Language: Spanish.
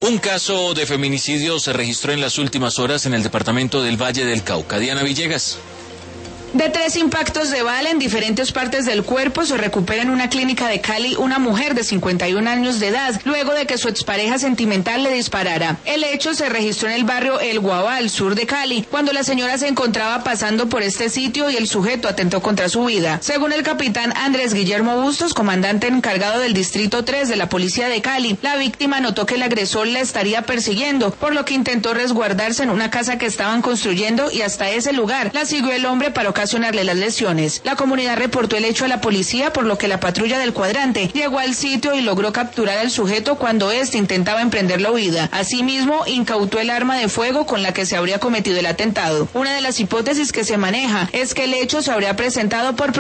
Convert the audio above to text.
Un caso de feminicidio se registró en las últimas horas en el departamento del Valle del Cauca. Diana Villegas. De 3 impactos de bala en diferentes partes del cuerpo se recupera en una clínica de Cali una mujer de 51 años de edad, luego de que su expareja sentimental le disparara. El hecho se registró en el barrio El Guabá, al sur de Cali, cuando la señora se encontraba pasando por este sitio y el sujeto atentó contra su vida. Según el capitán Andrés Guillermo Bustos, comandante encargado del distrito 3 de la policía de Cali, la víctima notó que el agresor la estaría persiguiendo, por lo que intentó resguardarse en una casa que estaban construyendo y hasta ese lugar la siguió el hombre para ocasionarle las lesiones. La comunidad reportó el hecho a la policía, por lo que la patrulla del cuadrante llegó al sitio y logró capturar al sujeto cuando éste intentaba emprender la huida. Asimismo, incautó el arma de fuego con la que se habría cometido el atentado. Una de las hipótesis que se maneja es que el hecho se habría presentado por